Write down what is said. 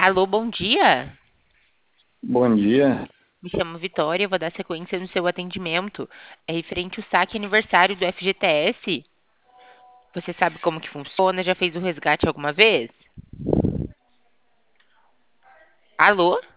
Alô, bom dia. Bom dia. Me chamo Vitória, eu vou dar sequência no seu atendimento. É referente ao saque aniversário do FGTS. Você sabe como que funciona? Já fez o resgate alguma vez? Alô?